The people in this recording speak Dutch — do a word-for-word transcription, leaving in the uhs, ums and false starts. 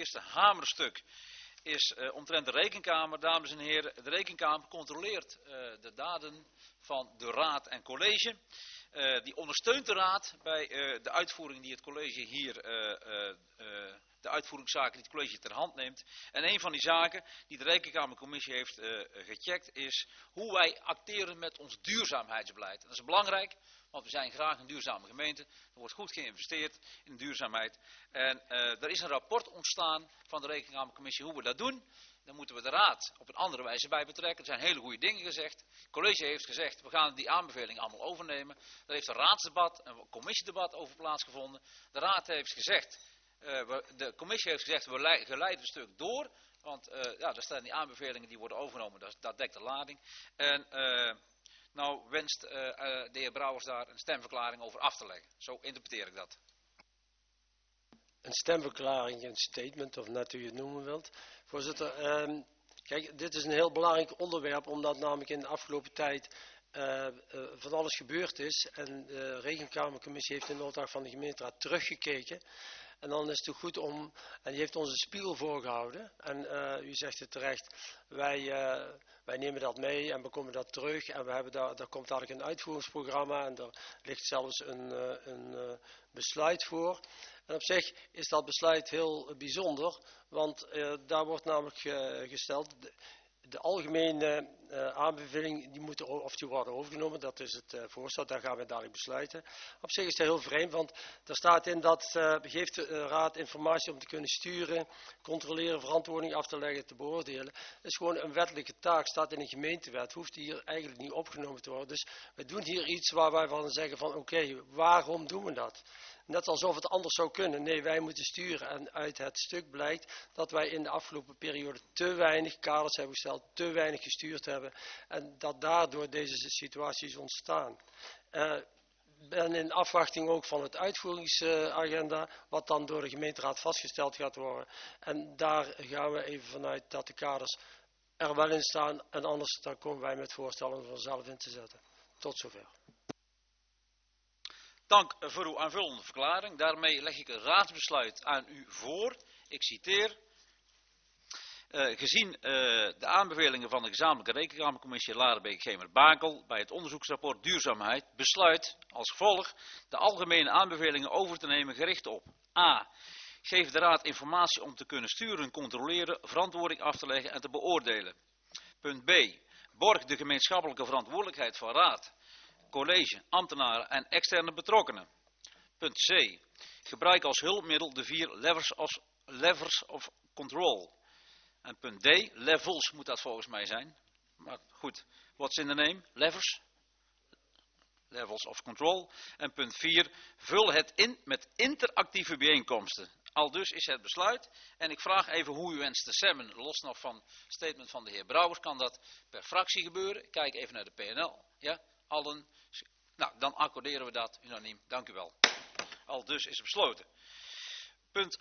eerste hamerstuk is uh, omtrent de Rekenkamer. Dames en heren, de Rekenkamer controleert uh, de daden van de Raad en College. Uh, die ondersteunt de Raad bij uh, de uitvoering die het college hier, uh, uh, uh, de uitvoeringszaken die het college ter hand neemt. En een van die zaken die de Rekenkamercommissie heeft uh, gecheckt is hoe wij acteren met ons duurzaamheidsbeleid. En dat is belangrijk, want we zijn graag een duurzame gemeente. Er wordt goed geïnvesteerd in duurzaamheid. En uh, er is een rapport ontstaan van de Rekenkamercommissie hoe we dat doen. Dan moeten we de Raad op een andere wijze bij betrekken. Er zijn hele goede dingen gezegd. Het college heeft gezegd, we gaan die aanbevelingen allemaal overnemen. Er heeft een raadsdebat, een commissiedebat over plaatsgevonden. De Raad heeft gezegd, uh, we, de commissie heeft gezegd, we leiden een stuk door. Want uh, ja, er staan die aanbevelingen die worden overgenomen, dat, dat dekt de lading. En uh, nou wenst uh, uh, de heer Brouwers daar een stemverklaring over af te leggen. Zo interpreteer ik dat. Een stemverklaring, een statement, of net hoe je het noemen wilt. Voorzitter, um, kijk, dit is een heel belangrijk onderwerp, omdat namelijk in de afgelopen tijd uh, uh, van alles gebeurd is. En de Rekenkamercommissie heeft in de opdracht van de gemeenteraad teruggekeken. En dan is het ook goed om, en die heeft ons een spiegel voorgehouden. En uh, u zegt het terecht, wij, uh, wij nemen dat mee en we komen dat terug. En we hebben daar, daar komt dadelijk een uitvoeringsprogramma en er ligt zelfs een, uh, een uh, besluit voor. En op zich is dat besluit heel bijzonder, want uh, daar wordt namelijk uh, gesteld, de, de algemene uh, aanbeveling, die moeten, of die worden overgenomen, dat is het uh, voorstel, daar gaan we dadelijk besluiten. Op zich is dat heel vreemd, want er staat in dat uh, geeft de uh, raad informatie om te kunnen sturen, controleren, verantwoording af te leggen, te beoordelen. Dat is gewoon een wettelijke taak, staat in een gemeentewet, hoeft hier eigenlijk niet opgenomen te worden. Dus we doen hier iets waar wij van zeggen van oké, okay, waarom doen we dat? Net alsof het anders zou kunnen. Nee, wij moeten sturen. En uit het stuk blijkt dat wij in de afgelopen periode te weinig kaders hebben gesteld, te weinig gestuurd hebben. En dat daardoor deze situaties ontstaan. Uh, ben in afwachting ook van het uitvoeringsagenda, wat dan door de gemeenteraad vastgesteld gaat worden. En daar gaan we even vanuit dat de kaders er wel in staan. En anders dan komen wij met voorstellen om er vanzelf in te zetten. Tot zover. Dank voor uw aanvullende verklaring. Daarmee leg ik een raadsbesluit aan u voor. Ik citeer. Uh, gezien uh, de aanbevelingen van de gezamenlijke Rekenkamercommissie Laarbeek-Gemert-Bakel bij het onderzoeksrapport Duurzaamheid besluit als gevolg de algemene aanbevelingen over te nemen gericht op a. Geef de Raad informatie om te kunnen sturen, controleren, verantwoording af te leggen en te beoordelen. Punt b. Borg de gemeenschappelijke verantwoordelijkheid van Raad, college, ambtenaren en externe betrokkenen. Punt C. Gebruik als hulpmiddel de vier levers of, levers of control. En punt D. Levels moet dat volgens mij zijn. Maar goed, what's in the name? Levers. Levels of control. En punt vier. Vul het in met interactieve bijeenkomsten. Aldus is het besluit. En ik vraag even hoe u wenst te stemmen. Los nog van het statement van de heer Brouwers. Kan dat per fractie gebeuren? Ik kijk even naar de P N L. Ja, allen. Nou, dan accorderen we dat unaniem. Dank u wel. Aldus is het besloten. Punt